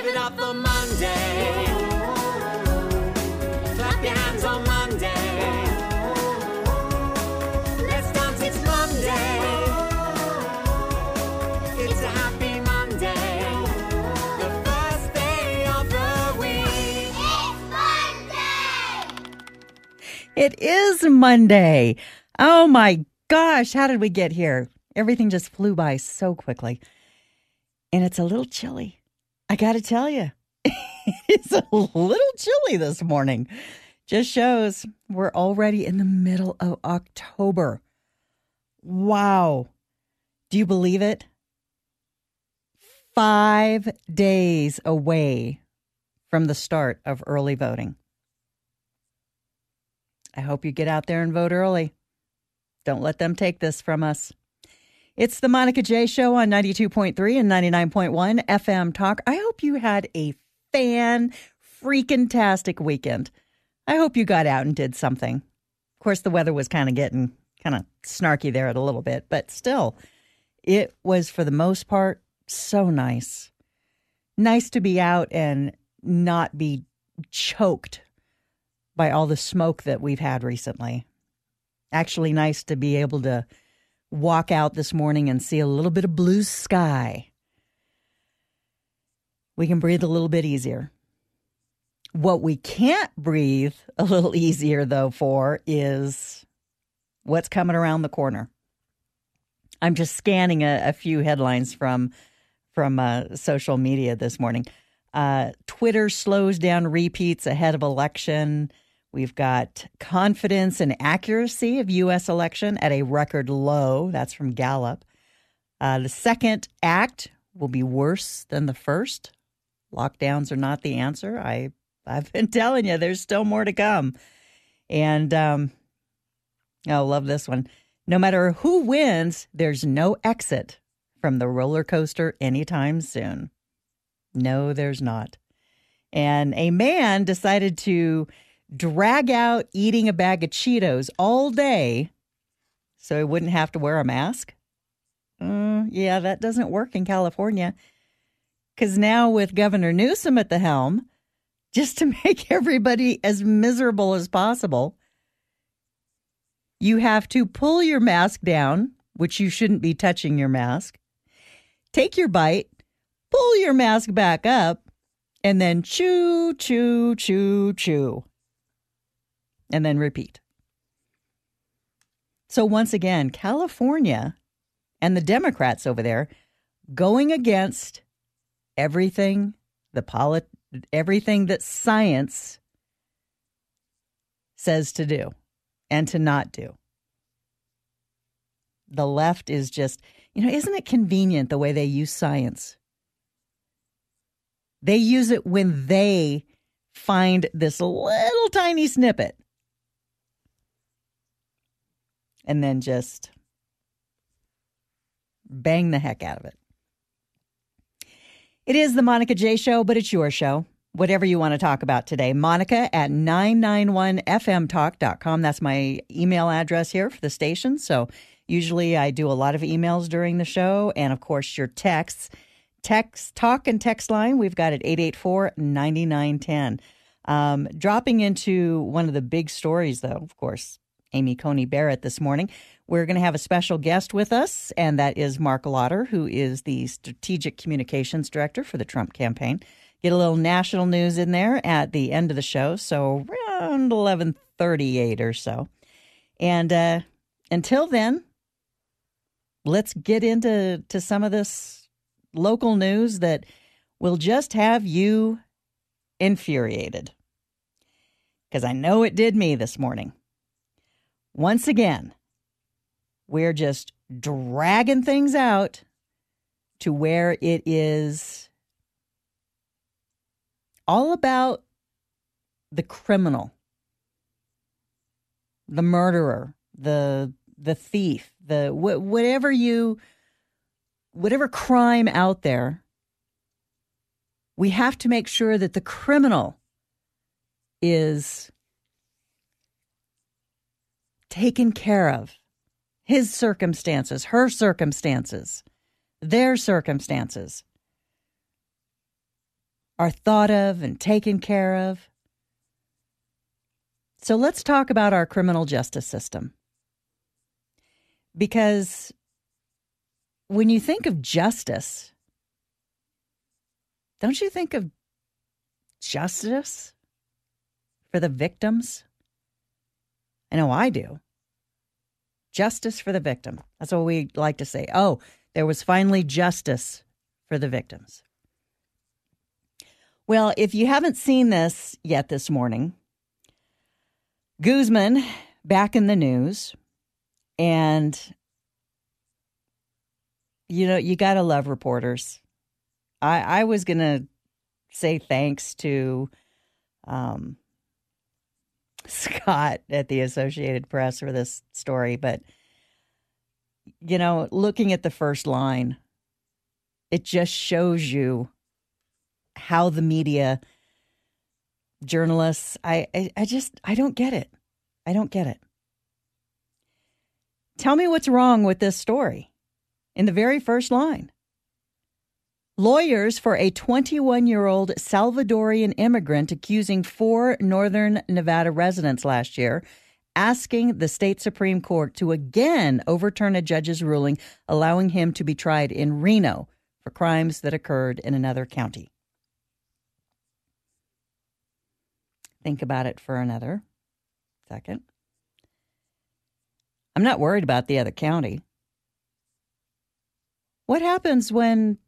it up for Monday. Clap your hands on Monday. Let's dance, it's Monday. It's a happy Monday. The first day of the week. It's Monday! It is Monday. Oh my gosh, how did we get here? Everything just flew by so quickly. And it's a little chilly. I got to tell you, it's a little chilly this morning. Just shows we're already in the middle of October. Wow. Do you believe it? 5 days away from the start of early voting. I hope you get out there and vote early. Don't let them take this from us. It's the Monica J. Show on 92.3 and 99.1 FM Talk. I hope you had a freaking-tastic weekend. I hope you got out and did something. Of course, the weather was kind of getting snarky there a little bit, but still, it was, for the most part, so nice. Nice to be out and not be choked by all the smoke that we've had recently. Actually nice to be able to walk out this morning and see a little bit of blue sky. We can breathe a little bit easier. What we can't breathe a little easier, though, for is what's coming around the corner. I'm just scanning a few headlines from social media this morning. Twitter slows down repeats ahead of election. We've got confidence and accuracy of U.S. election at a record low. That's from Gallup. The second act will be worse than the first. Lockdowns are not the answer. I've been telling you, there's still more to come. And, love this one. No matter who wins, there's no exit from the roller coaster anytime soon. No, there's not. And a man decided to drag out eating a bag of Cheetos all day so he wouldn't have to wear a mask. Yeah, that doesn't work in California. Because now with Governor Newsom at the helm, just to make everybody as miserable as possible, you have to pull your mask down, which you shouldn't be touching your mask, take your bite, pull your mask back up, and then chew, chew, chew, chew. And then repeat. So once again, California and the Democrats over there going against everything, everything that science says to do and to not do. The left is just, isn't it convenient the way they use science? They use it when they find this little tiny snippet. And then just bang the heck out of it. It is the Monica J. Show, but it's your show. Whatever you want to talk about today. Monica at 991fmtalk.com. That's my email address here for the station. So usually I do a lot of emails during the show. And, of course, your texts. Talk and text line, we've got it 884-9910. Dropping into one of the big stories, though, of course, Amy Coney Barrett this morning. We're going to have a special guest with us, and that is Mark Lauder, who is the Strategic Communications Director for the Trump campaign. Get a little national news in there at the end of the show, so around 11:38 or so. And until then, let's get into some of this local news that will just have you infuriated. Because I know it did me this morning. Once again, we're just dragging things out to where it is all about the criminal, the murderer, the thief, whatever crime out there. We have to make sure that the criminal is taken care of. His circumstances, her circumstances, their circumstances. are thought of and taken care of. So let's talk about our criminal justice system. Because when you think of justice, don't you think of justice for the victims? I know I do. Justice for the victim. That's what we like to say. Oh, there was finally justice for the victims. Well, if you haven't seen this yet this morning, Guzman back in the news, and you got to love reporters. I was going to say thanks to Scott at the Associated Press for this story, but looking at the first line, it just shows you how the media, journalists, I don't get it. I don't get it. Tell me what's wrong with this story. In the very first line, lawyers for a 21-year-old Salvadorian immigrant accusing 4 northern Nevada residents last year, asking the state Supreme Court to again overturn a judge's ruling allowing him to be tried in Reno for crimes that occurred in another county. Think about it for another second. I'm not worried about the other county. What happens when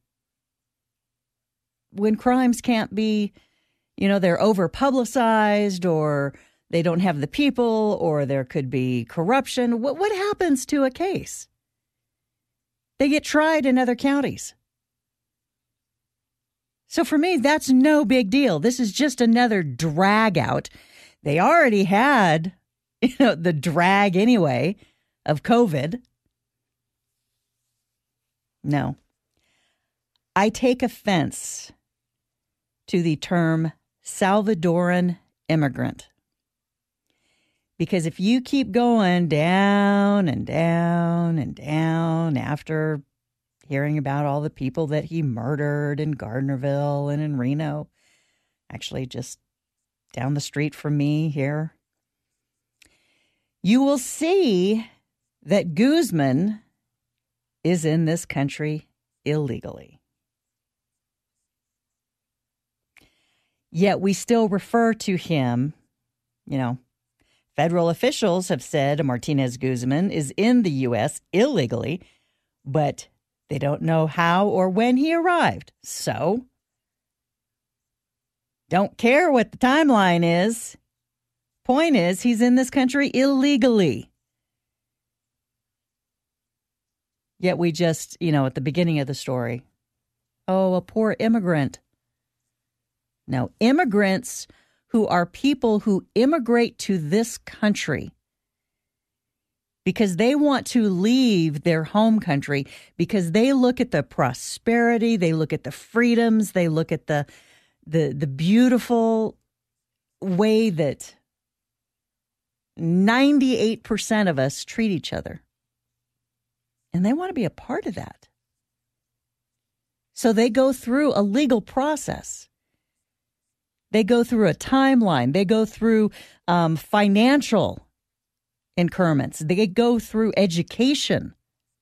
crimes can't be, they're over-publicized, or they don't have the people, or there could be corruption? What happens to a case? They get tried in other counties. So for me, that's no big deal. This is just another drag out. They already had, the drag anyway of COVID. No. I take offense to the term Salvadoran immigrant. Because if you keep going down and down and down after hearing about all the people that he murdered in Gardnerville and in Reno, actually just down the street from me here, you will see that Guzman is in this country illegally. Yet we still refer to him, federal officials have said Martinez Guzman is in the U.S. illegally, but they don't know how or when he arrived. So, don't care what the timeline is. Point is, he's in this country illegally. Yet we just, at the beginning of the story, oh, a poor immigrant. No, immigrants who are people who immigrate to this country because they want to leave their home country, because they look at the prosperity, they look at the freedoms, they look at the beautiful way that 98% of us treat each other. And they want to be a part of that. So they go through a legal process. They go through a timeline. They go through financial increments. They go through education.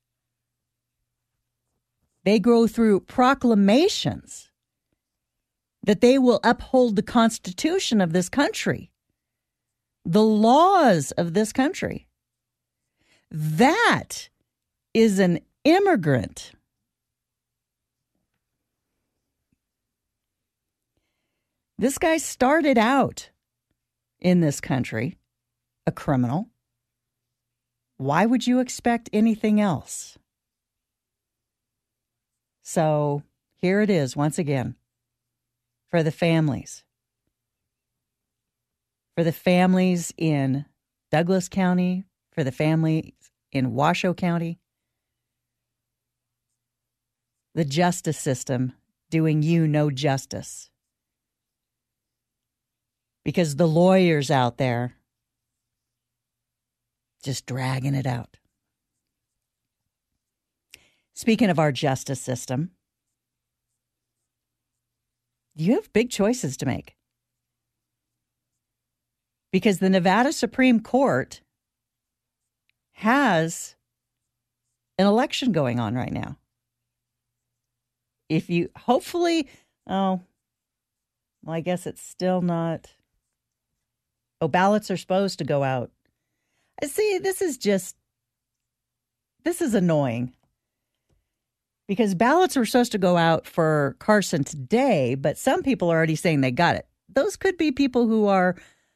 They go through proclamations that they will uphold the Constitution of this country, the laws of this country. That is an immigrant. This guy started out in this country a criminal. Why would you expect anything else? So here it is once again for the families. For the families in Douglas County, for the families in Washoe County. The justice system doing you no justice. Because the lawyers out there just dragging it out. Speaking of our justice system, you have big choices to make. Because the Nevada Supreme Court has an election going on right now. If you hopefully, well, I guess it's still not. Ballots are supposed to go out. See, this is annoying. Because ballots were supposed to go out for Carson today, but some people are already saying they got it. Those could be people who are,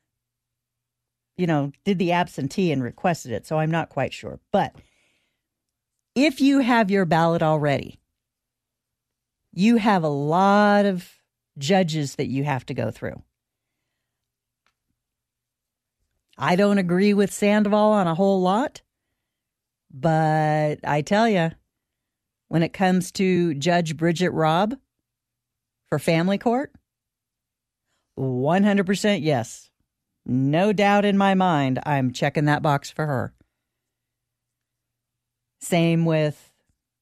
did the absentee and requested it, so I'm not quite sure. But if you have your ballot already, you have a lot of judges that you have to go through. I don't agree with Sandoval on a whole lot, but I tell you, when it comes to Judge Bridget Robb for family court, 100% yes. No doubt in my mind, I'm checking that box for her. Same with,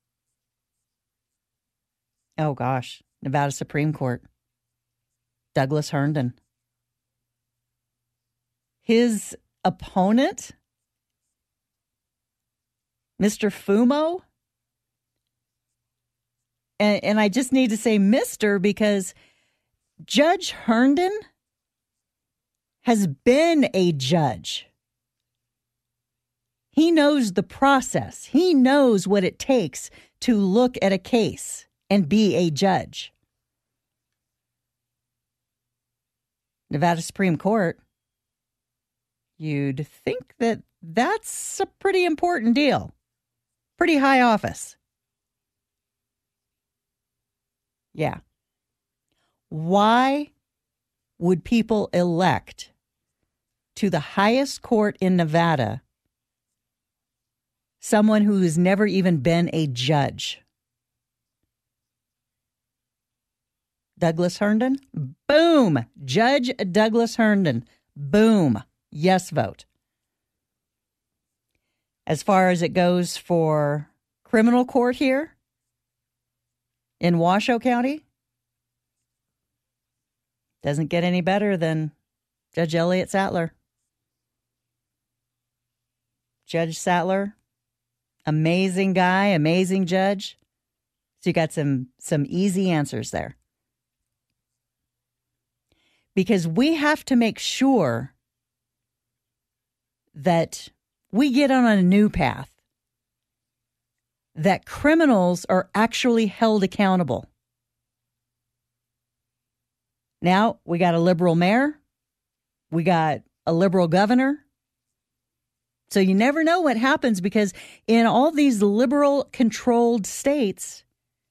Nevada Supreme Court, Douglas Herndon. His opponent, Mr. Fumo, and I just need to say Mr. because Judge Herndon has been a judge. He knows the process. He knows what it takes to look at a case and be a judge. Nevada Supreme Court, you'd think that that's a pretty important deal. Pretty high office. Yeah. Why would people elect to the highest court in Nevada someone who has never even been a judge? Douglas Herndon? Boom. Judge Douglas Herndon. Boom. Yes vote. As far as it goes for criminal court here in Washoe County, doesn't get any better than Judge Elliott Sattler. Judge Sattler, amazing guy, amazing judge. So you got some easy answers there. Because we have to make sure that we get on a new path, that criminals are actually held accountable. Now, we got a liberal mayor. We got a liberal governor. So you never know what happens because in all these liberal-controlled states,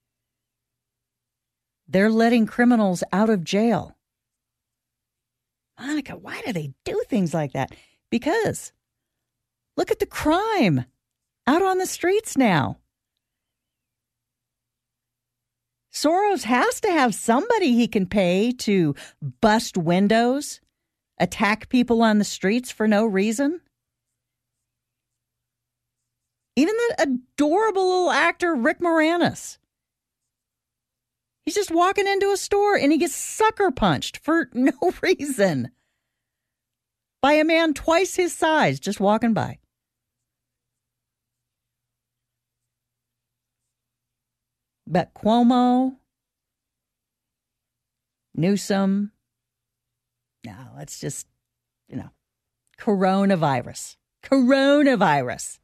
they're letting criminals out of jail. Monica, why do they do things like that? Because look at the crime out on the streets now. Soros has to have somebody he can pay to bust windows, attack people on the streets for no reason. Even that adorable little actor, Rick Moranis. He's just walking into a store and he gets sucker punched for no reason by a man twice his size just walking by. But Cuomo, Newsom, no, it's just, coronavirus. Coronavirus.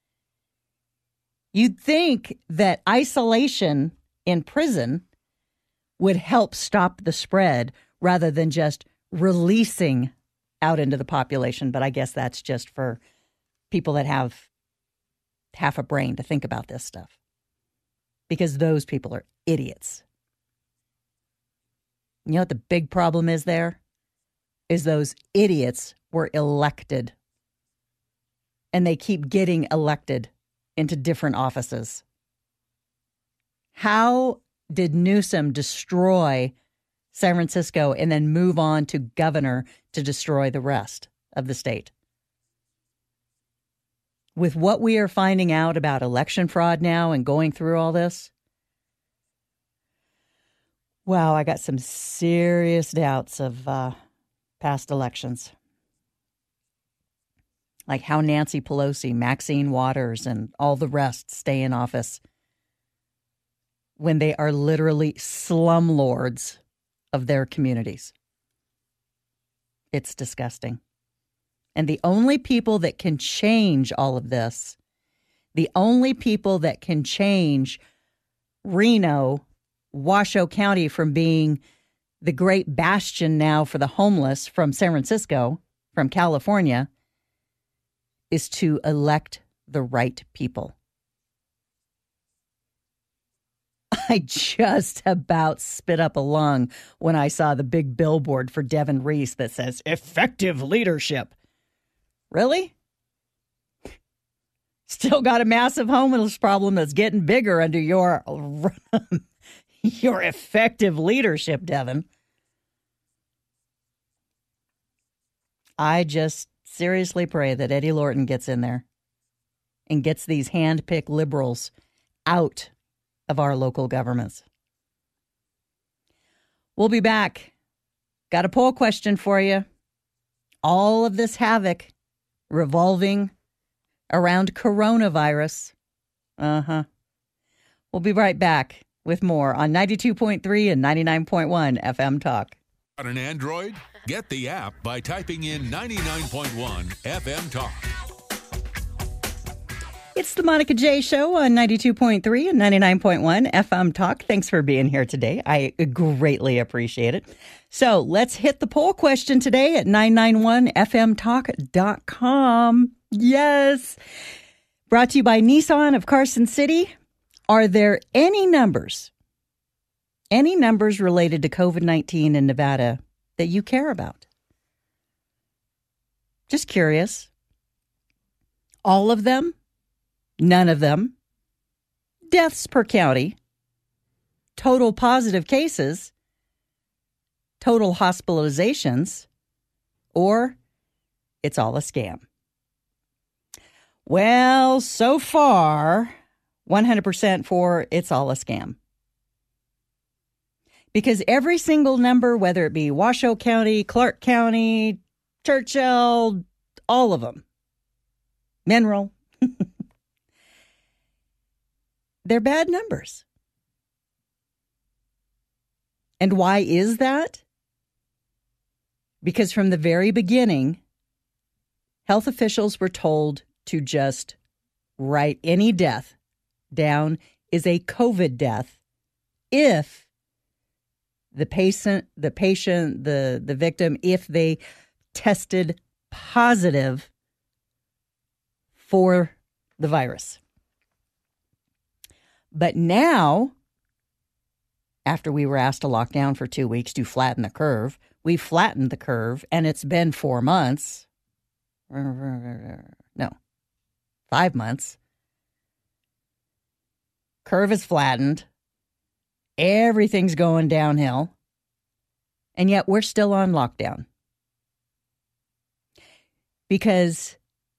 You'd think that isolation in prison would help stop the spread rather than just releasing out into the population. But I guess that's just for people that have half a brain to think about this stuff. Because those people are idiots. You know what the big problem is there? Is those idiots were elected. And they keep getting elected into different offices. How did Newsom destroy San Francisco and then move on to governor to destroy the rest of the state? With what we are finding out about election fraud now and going through all this, Wow, I got some serious doubts of past elections. Like how Nancy Pelosi, Maxine Waters, and all the rest stay in office when they are literally slumlords of their communities. It's disgusting. And the only people that can change all of this, the only people that can change Reno, Washoe County from being the great bastion now for the homeless from San Francisco, from California, is to elect the right people. I just about spit up a lung when I saw the big billboard for Devin Reese that says, effective leadership. Really? Still got a massive homeless problem that's getting bigger under your effective leadership, Devin. I just seriously pray that Eddie Lorton gets in there and gets these hand-picked liberals out of our local governments. We'll be back. Got a poll question for you. All of this havoc revolving around coronavirus. We'll be right back with more on 92.3 and 99.1 FM Talk. Got an Android? Get the app by typing in 99.1 FM Talk. It's the Monica J Show on 92.3 and 99.1 FM Talk. Thanks for being here today. I greatly appreciate it. So let's hit the poll question today at 991fmtalk.com. Yes. Brought to you by Nissan of Carson City. Are there any numbers related to COVID-19 in Nevada that you care about? Just curious. All of them? None of them? Deaths per county? Total positive cases? Total hospitalizations? Or it's all a scam? Well, so far, 100% for it's all a scam. Because every single number, whether it be Washoe County, Clark County, Churchill, all of them, Mineral, they're bad numbers. And why is that? Because from the very beginning, health officials were told to just write any death down is a COVID death if the victim, if they tested positive for the virus. But now, after we were asked to lock down for 2 weeks to flatten the curve, we flattened the curve, and it's been 4 months. No, 5 months. Curve is flattened. Everything's going downhill. And yet we're still on lockdown. Because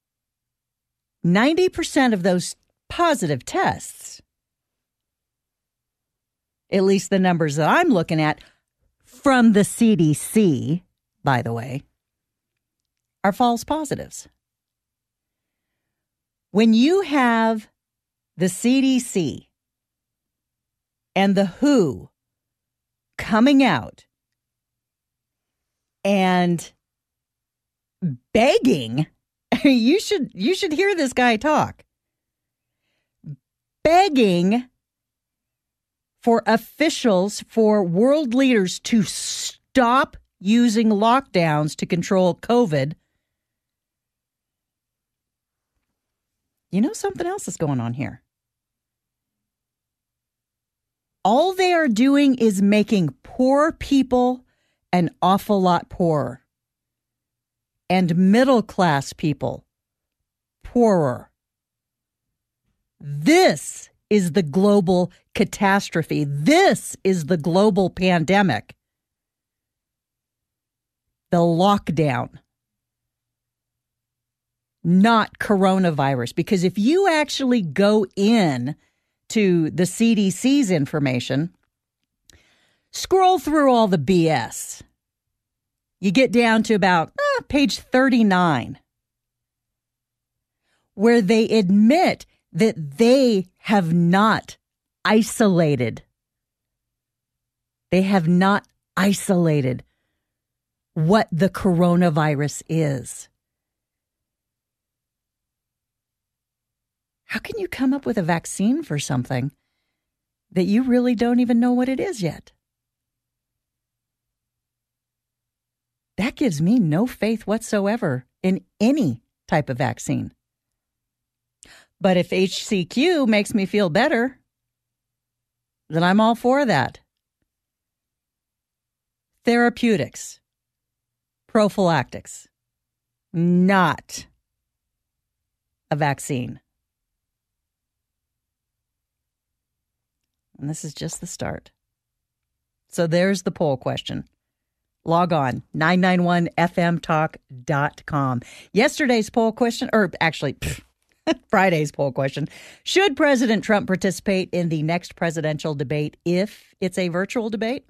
90% of those positive tests, at least the numbers that I'm looking at from the CDC, by the way, are false positives. When you have the CDC and the WHO coming out and begging, you should hear this guy talk, begging for officials, for world leaders to stop using lockdowns to control COVID. You know, something else is going on here. All they are doing is making poor people an awful lot poorer, and middle-class people poorer. This is the global catastrophe. This is the global pandemic. The lockdown. Not coronavirus. Because if you actually go in to the CDC's information, Scroll through all the BS. You get down to about page 39, where they admit that they have not isolated. They have not isolated what the coronavirus is. How can you come up with a vaccine for something that you really don't even know what it is yet? That gives me no faith whatsoever in any type of vaccine. But if HCQ makes me feel better, then I'm all for that. Therapeutics, prophylactics, not a vaccine. And this is just the start. So there's the poll question. Log on, 991fmtalk.com. Yesterday's poll question, or actually Friday's poll question, should President Trump participate in the next presidential debate if it's a virtual debate?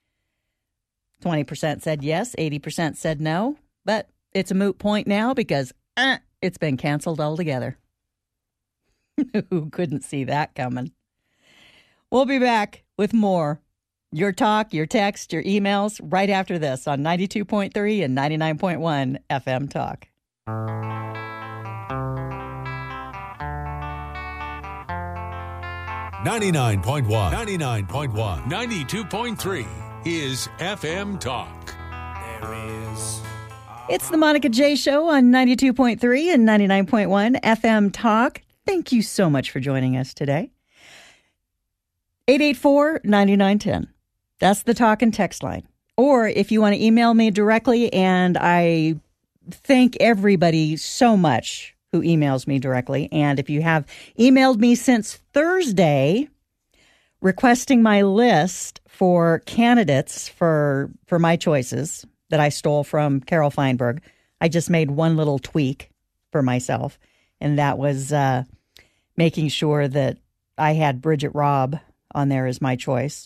20% said yes, 80% said no, but it's a moot point now because it's been canceled altogether. Who couldn't see that coming? We'll be back with more. Your talk, your text, your emails right after this on 92.3 and 99.1 FM Talk. 99.1, 92.3 is FM Talk. It's the Monica J Show on 92.3 and 99.1 FM Talk. Thank you so much for joining us today. 884-9910. That's the talk and text line. Or if you want to email me directly, and I thank everybody so much who emails me directly. And if you have emailed me since Thursday requesting my list for candidates for my choices that I stole from Carol Feinberg, I just made one little tweak for myself, and that was making sure that I had Bridget Robb on there as my choice.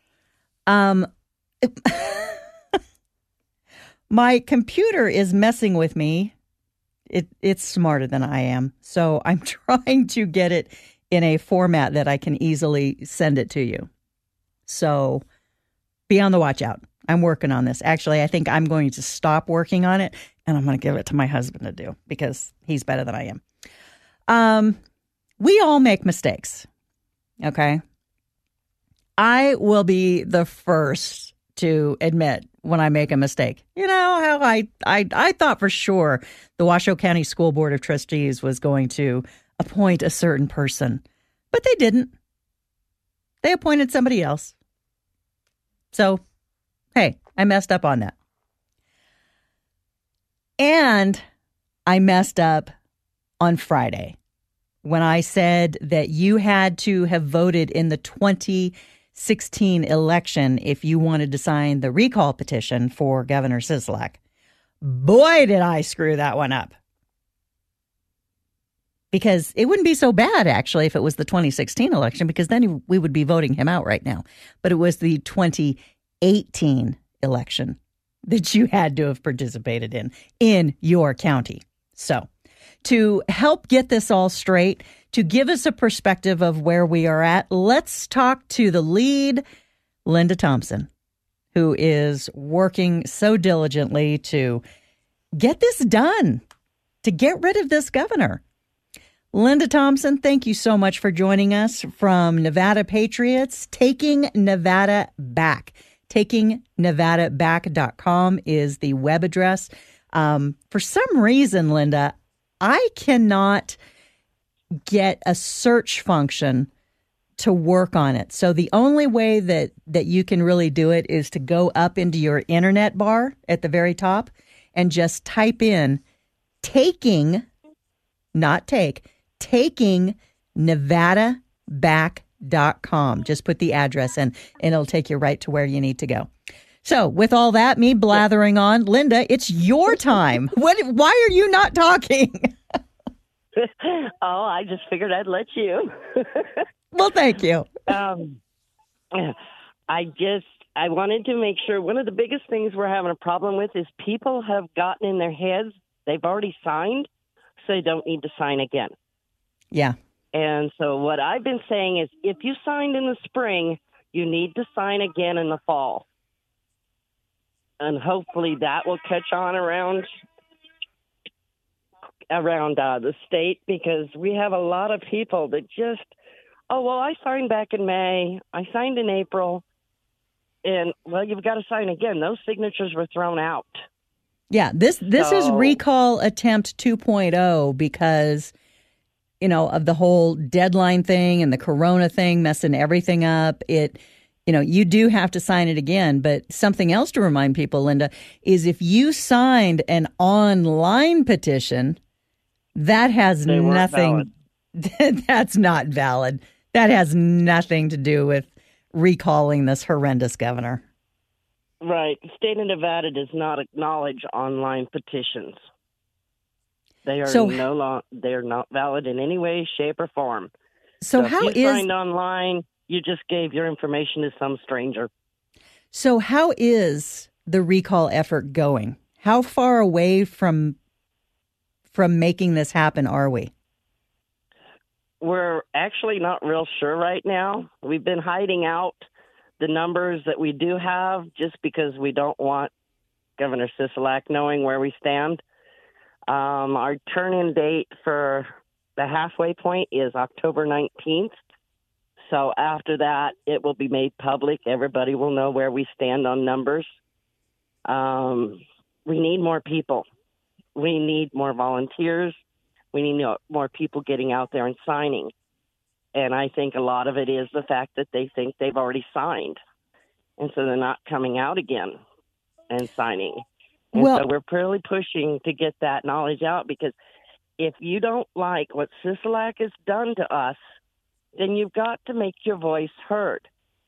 My computer is messing with me. It's smarter than I am. So I'm trying to get it in a format that I can easily send it to you. So be on the watch out. I'm working on this. Actually, I think I'm going to stop working on it and I'm going to give it to my husband to do because he's better than I am. We all make mistakes. Okay. I will be the first to admit when I make a mistake. You know how I thought for sure the Washoe County School Board of Trustees was going to appoint a certain person, but they didn't. They appointed somebody else. So, hey, I messed up on that. And I messed up on Friday when I said that you had to have voted in the 2016 election if you wanted to sign the recall petition for Governor Sisolak. Boy, did I screw that one up. Because it wouldn't be so bad, actually, if it was the 2016 election, because then we would be voting him out right now. But it was the 2018 election that you had to have participated in your county. So to help get this all straight, to give us a perspective of where we are at, let's talk to the lead, Linda Thompson, who is working so diligently to get this done, to get rid of this governor. Linda Thompson, thank you so much for joining us from Nevada Patriots, Taking Nevada Back. TakingNevadaBack.com is the web address. For some reason, Linda, I cannot get a search function to work on it. So the only way that you can really do it is to go up into your internet bar at the very top and just type in taking, not take, TakingNevadaBack.com. Just put the address in and it'll take you right to where you need to go. So with all that, me blathering on, Linda, it's your time. Why are you not talking? Oh, I just figured I'd let you. Well, thank you. I just I wanted to make sure one of the biggest things we're having a problem with is people have gotten in their heads they've already signed, so they don't need to sign again. Yeah. And so what I've been saying is if you signed in the spring, you need to sign again in the fall. And hopefully that will catch on around the state, because we have a lot of people that just, oh, well, I signed back in May. I signed in April. And, well, you've got to sign again. Those signatures were thrown out. Yeah, this is recall attempt 2.0 because, you know, of the whole deadline thing and the corona thing messing everything up. You do have to sign it again. But something else to remind people, Linda, is if you signed an online petition, that has nothing. That's not valid. That has nothing to do with recalling this horrendous governor. Right. The state of Nevada does not acknowledge online petitions. They are they're not valid in any way, shape, or form. So if you signed online, you just gave your information to some stranger. So how is the recall effort going? How far away from making this happen are we? We're actually not real sure right now. We've been hiding out the numbers that we do have just because we don't want Governor Sisolak knowing where we stand. Our turn-in date for the halfway point is October 19th. So after that, it will be made public. Everybody will know where we stand on numbers. We need more people. We need more volunteers. We need more people getting out there and signing. And I think a lot of it is the fact that they think they've already signed. And so they're not coming out again and signing. And so we're really pushing to get that knowledge out, because if you don't like what Sisolak has done to us, then you've got to make your voice heard.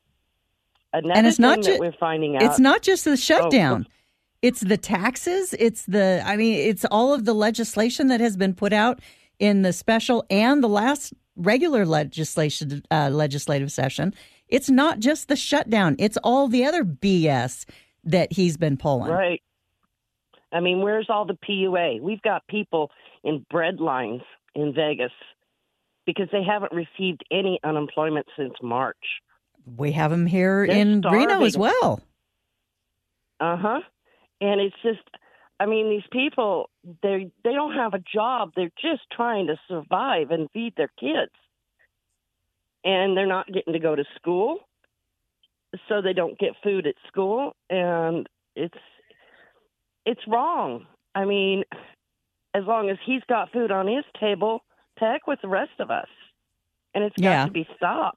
And it's not that we're finding out. It's not just the shutdown. It's the taxes. It's all of the legislation that has been put out in the special and the last regular legislative session. It's not just the shutdown. It's all the other BS that he's been pulling. Right. I mean, where's all the PUA? We've got people in bread lines in Vegas because they haven't received any unemployment since March. We have them here They're in starving. Reno as well. Uh-huh. And it's just, I mean, these people, they don't have a job. They're just trying to survive and feed their kids. And they're not getting to go to school, so they don't get food at school. And it's wrong. I mean, as long as he's got food on his table, to heck with the rest of us. And it's got to be stopped.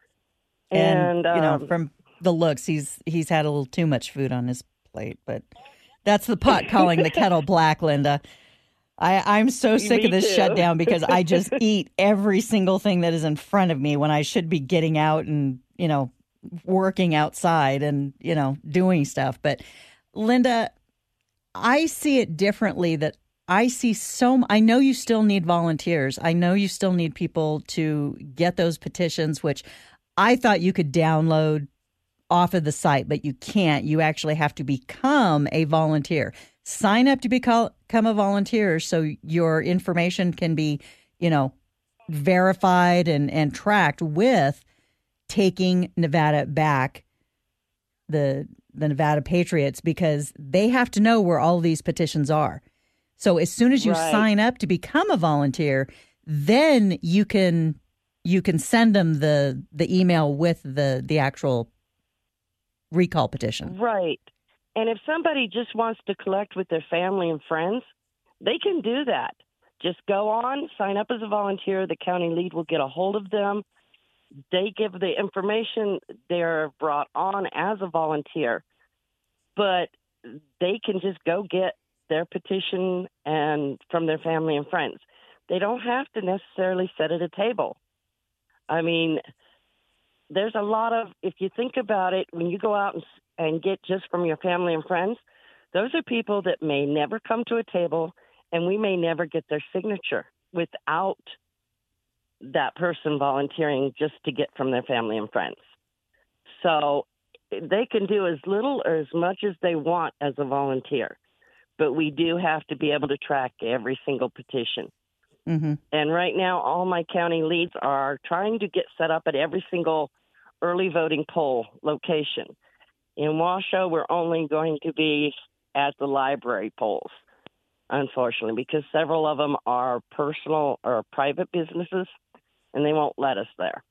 And from the looks, he's had a little too much food on his plate, but that's the pot calling the kettle black, Linda. I'm so sick of this shutdown because I just eat every single thing that is in front of me when I should be getting out and, working outside and, doing stuff. But Linda, I see it differently. That I know you still need volunteers. I know you still need people to get those petitions, which I thought you could download off of the site, but you can't. You actually have to become a volunteer. Sign up to become a volunteer so your information can be, verified and tracked with taking Nevada back, the Nevada Patriots, because they have to know where all these petitions are. So as soon as you sign up to become a volunteer, then you can send them the email with the actual recall petition. Right. And if somebody just wants to collect with their family and friends, they can do that. Just go on, sign up as a volunteer. The county lead will get a hold of them. They give the information. They're brought on as a volunteer. But they can just go get their petition and from their family and friends. They don't have to necessarily sit at a table. I mean, there's a lot of, if you think about it, when you go out and get just from your family and friends, those are people that may never come to a table, and we may never get their signature without that person volunteering just to get from their family and friends. So they can do as little or as much as they want as a volunteer, but we do have to be able to track every single petition. Mm-hmm. And right now, all my county leads are trying to get set up at every single early voting poll location. In Washoe, we're only going to be at the library polls, unfortunately, because several of them are personal or private businesses, and they won't let us there.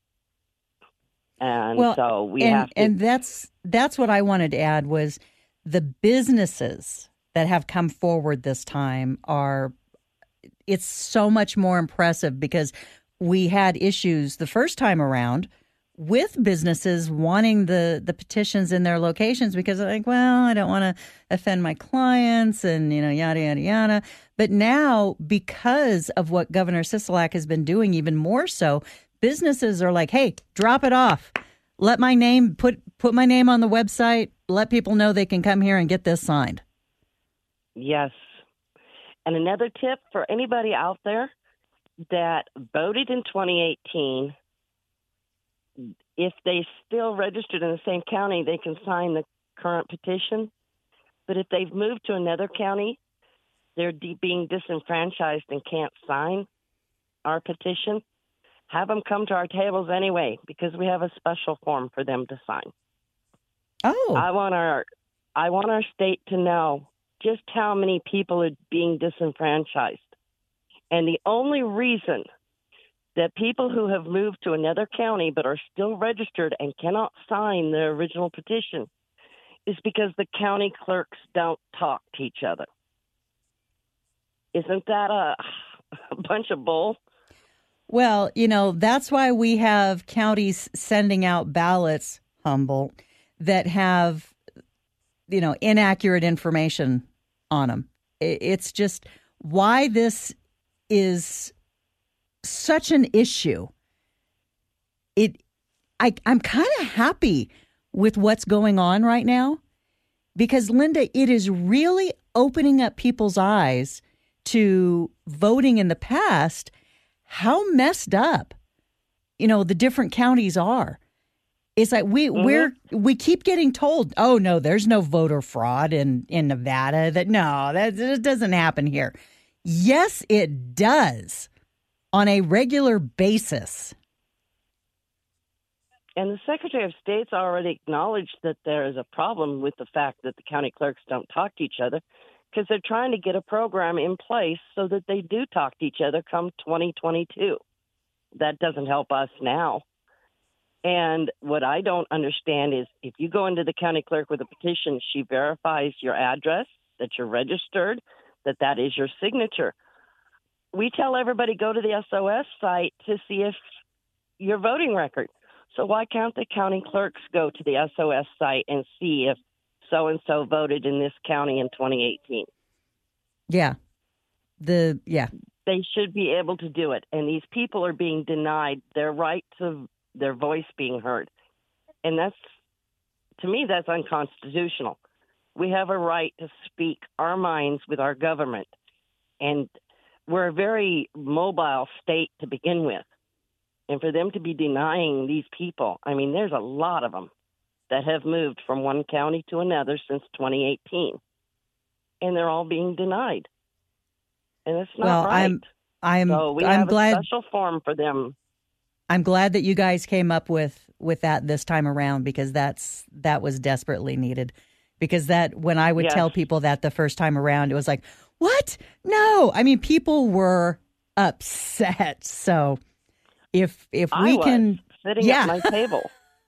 And so we have to. And that's what I wanted to add was the businesses that have come forward this time it's so much more impressive because we had issues the first time around with businesses wanting the petitions in their locations because they're like, well, I don't want to offend my clients and, yada, yada, yada. But now, because of what Governor Sisolak has been doing even more so, businesses are like, hey, drop it off. Let my name, put my name on the website. Let people know they can come here and get this signed. Yes. And another tip for anybody out there that voted in 2018, if they still registered in the same county, they can sign the current petition. But if they've moved to another county, they're being disenfranchised and can't sign our petition. Have them come to our tables anyway, because we have a special form for them to sign. Oh, I want our state to know just how many people are being disenfranchised. And the only reason that people who have moved to another county but are still registered and cannot sign the original petition is because the county clerks don't talk to each other. Isn't that a bunch of bull? well, that's why we have counties sending out ballots, Humboldt, that have, inaccurate information on them. It's just why this is such an issue. I'm kind of happy with what's going on right now because, Linda, it is really opening up people's eyes to voting in the past, how messed up, the different counties are. It's like we keep getting told, oh, no, there's no voter fraud in Nevada. That doesn't happen here. Yes, it does on a regular basis. And the Secretary of State's already acknowledged that there is a problem with the fact that the county clerks don't talk to each other because they're trying to get a program in place so that they do talk to each other come 2022. That doesn't help us now. And what I don't understand is if you go into the county clerk with a petition, she verifies your address, that you're registered, that is your signature. We tell everybody go to the SOS site to see if your voting record. So why can't the county clerks go to the SOS site and see if so-and-so voted in this county in 2018? Yeah. They should be able to do it. And these people are being denied their right to their voice being heard. And to me, that's unconstitutional. We have a right to speak our minds with our government. And we're a very mobile state to begin with. And for them to be denying these people, there's a lot of them that have moved from one county to another since 2018. And they're all being denied. And it's not right. So we have a special form for them. I'm glad that you guys came up with that this time around because that was desperately needed. Because when I would tell people that the first time around, it was like, what? No. People were upset. So if we can sitting at my table.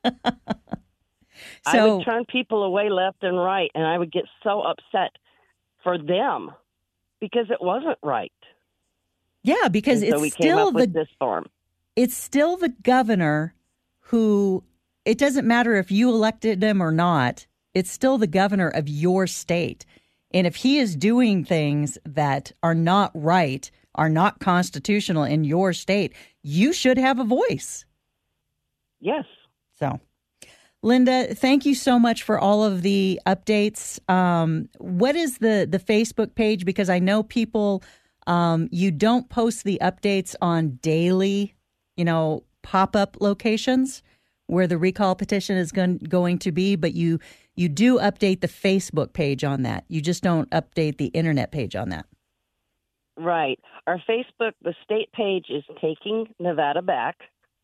I would turn people away left and right, and I would get so upset for them because it wasn't right. Yeah, because so we came up with this form. It's still the governor who, it doesn't matter if you elected him or not, it's still the governor of your state. And if he is doing things that are not right, are not constitutional in your state, you should have a voice. Yes. So, Linda, thank you so much for all of the updates. What is the Facebook page? Because I know people, you don't post the updates on daily, pop-up locations. where the recall petition is going to be, but you do update the Facebook page on that. You just don't update the internet page on that. Right. Our Facebook, the state page is Taking Nevada Back.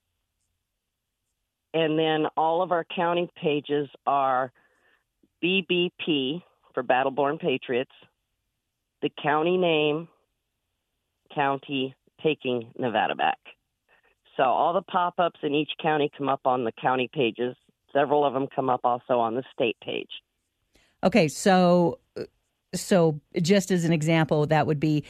And then all of our county pages are BBP for Battle Born Patriots, the county name, County Taking Nevada Back. So all the pop-ups in each county come up on the county pages. Several of them come up also on the state page. Okay, so just as an example, that would be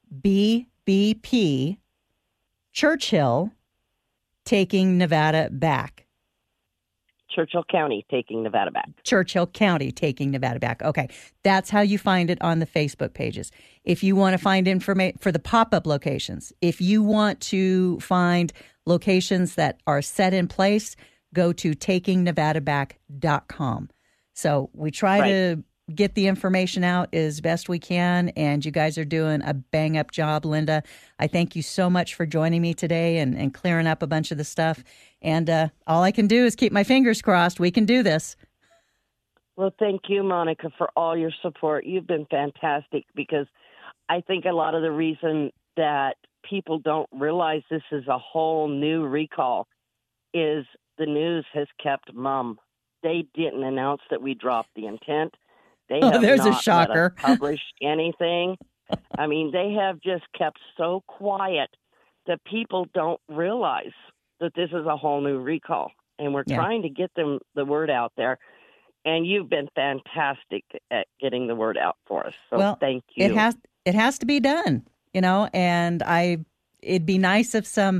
BBP Churchill Taking Nevada Back. Churchill County Taking Nevada Back. Churchill County Taking Nevada Back. Okay, that's how you find it on the Facebook pages. If you want to find information for the pop-up locations, if you want to find locations that are set in place, go to takingnevadaback.com. So we try to get the information out as best we can, and you guys are doing a bang-up job, Linda. I thank you so much for joining me today and clearing up a bunch of the stuff. And all I can do is keep my fingers crossed. We can do this. Well, thank you, Monica, for all your support. You've been fantastic, because I think a lot of the reason that people don't realize this is a whole new recall is the news has kept mum. They didn't announce that we dropped the intent. They have there's not a shocker. Let us publish anything. I mean, they have just kept so quiet that people don't realize that this is a whole new recall. And we're trying to get them the word out there. And you've been fantastic at getting the word out for us. So thank you. It has to be done, and it'd be nice if some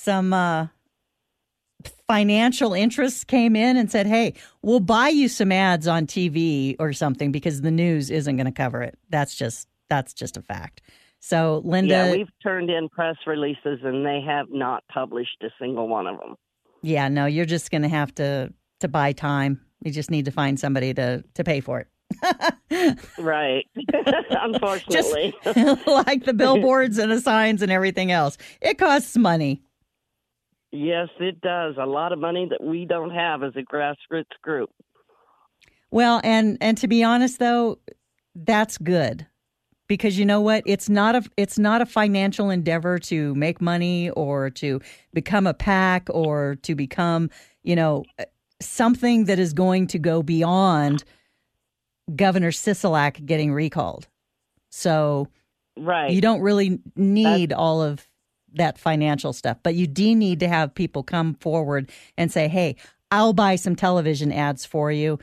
financial interests came in and said, hey, we'll buy you some ads on TV or something because the news isn't going to cover it. That's just a fact. So, Linda. Yeah, we've turned in press releases and they have not published a single one of them. Yeah, no, you're just going to have to buy time. You just need to find somebody to pay for it. Right. Unfortunately. Just like the billboards and the signs and everything else. It costs money. Yes, it does. A lot of money that we don't have as a grassroots group. Well, and to be honest, though, that's good. Because you know what? It's not a financial endeavor to make money or to become a PAC or to become, something that is going to go beyond Governor Sisolak getting recalled. So you don't really need all of that financial stuff, but you do need to have people come forward and say, hey, I'll buy some television ads for you,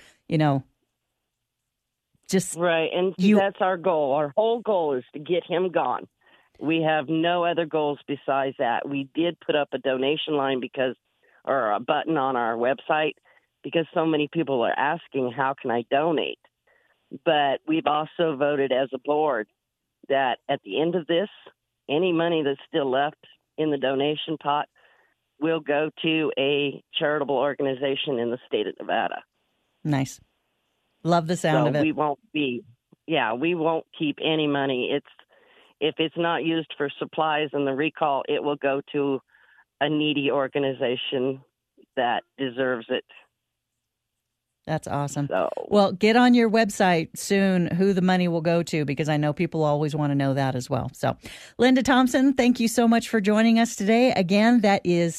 just right. And that's our goal. Our whole goal is to get him gone. We have no other goals besides that. We did put up a donation line or a button on our website because so many people are asking, how can I donate? But we've also voted as a board that at the end of this, any money that's still left in the donation pot will go to a charitable organization in the state of Nevada. Nice. Love the sound of it. We won't keep any money. If it's not used for supplies and the recall, it will go to a needy organization that deserves it. That's awesome. So, well, get on your website soon who the money will go to, because I know people always want to know that as well. So, Linda Thompson, thank you so much for joining us today. Again, that is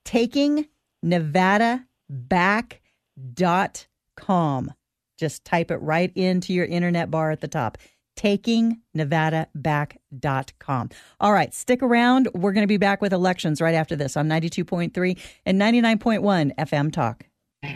takingnevadaback.com. Just type it right into your internet bar at the top. takingnevadaback.com. All right, stick around. We're going to be back with elections right after this on 92.3 and 99.1 FM Talk.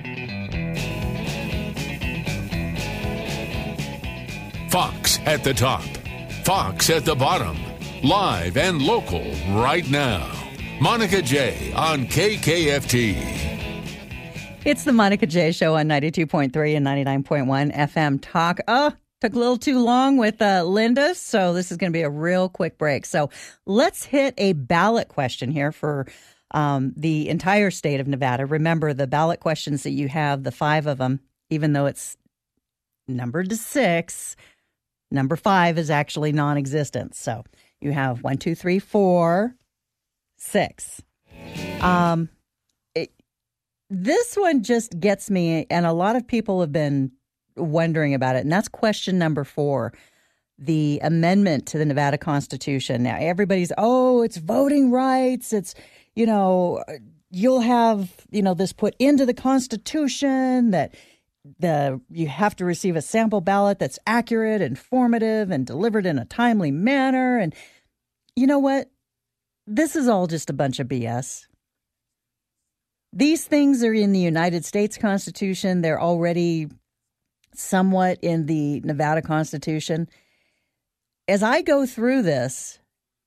Fox at the top, Fox at the bottom, live and local right now. Monica J. on KKFT. It's the Monica J. Show on 92.3 and 99.1 FM Talk. Took a little too long with Linda, so this is going to be a real quick break. So let's hit a ballot question here for the entire state of Nevada. Remember, the ballot questions that you have, the 5 of them, even though it's numbered to 6, number 5 is actually non-existent. So you have 1, 2, 3, 4, 6. this one just gets me, and a lot of people have been wondering about it, and that's question number 4, the amendment to the Nevada Constitution. Now, everybody's, it's voting rights. It's, you'll have, this put into the Constitution that you have to receive a sample ballot that's accurate, informative, and delivered in a timely manner. And you know what? This is all just a bunch of BS. These things are in the United States Constitution. They're already somewhat in the Nevada Constitution. As I go through this,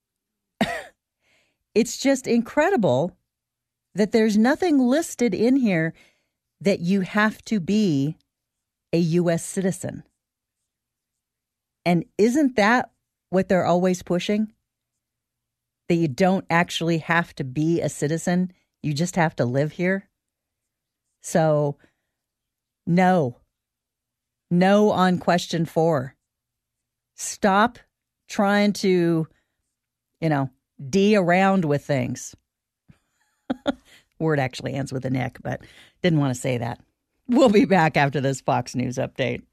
it's just incredible that there's nothing listed in here that you have to be a U.S. citizen. And isn't that what they're always pushing? That you don't actually have to be a citizen. You just have to live here. So, no on question 4. Stop trying to, D around with things. Word actually ends with an ick, but didn't want to say that. We'll be back after this Fox News update.